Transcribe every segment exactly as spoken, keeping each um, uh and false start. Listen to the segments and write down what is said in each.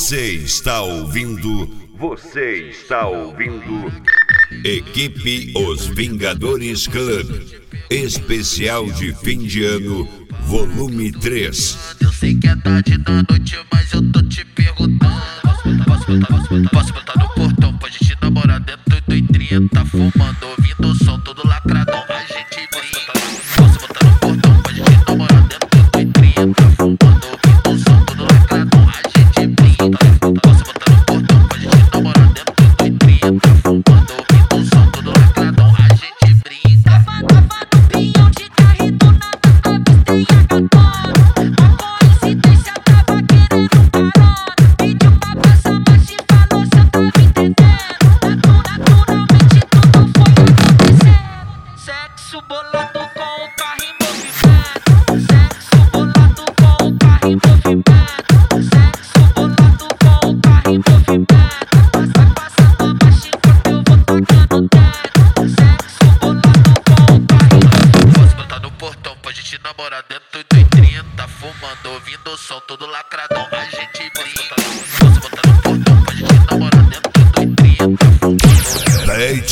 Você está ouvindo. Você está ouvindo. Equipe Os Vingadores Club. Especial de fim de ano, volume três. Eu sei que é tarde da noite, mas eu tô te perguntando. Posso botar, posso botar, posso botar no portão pra gente namorar dentro do trinta, fumando, ouvindo o som todo lacradão. A gente brinca. Posso botar no portão pra gente namorar dentro do trinta, fumando, ouvindo o som todo lacradão. A gente brinca. Posso botar no portão pra gente namorar dentro do trinta, fumando, ouvindo o som todo lacradão. A gente brinca. Tava, tava no pinhão de carro e do nada avistei a gatona. A coincidência tava querendo carona. Pediu pra passar baixo e falou se eu tava entendendo. Naturalmente tudo foi acontecer. Sexo bolado com o carro em movimento. Sexo bolado com o carro em movimento. Sexo bolado com o carro em movimento. Vai passando abaixo enquanto eu vou tacando teto. Sexo bolado com o carro em movimento. Posso botar no portão pra gente namorar dentro do trinta, fumando, ouvindo o som todo lacradão. A gente brinca. Posso botar no portão pra gente namorar dentro do trinta, fumando. D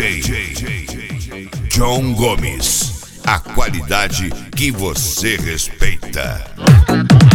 J John Gomes. A qualidade que você respeita. Lacradão.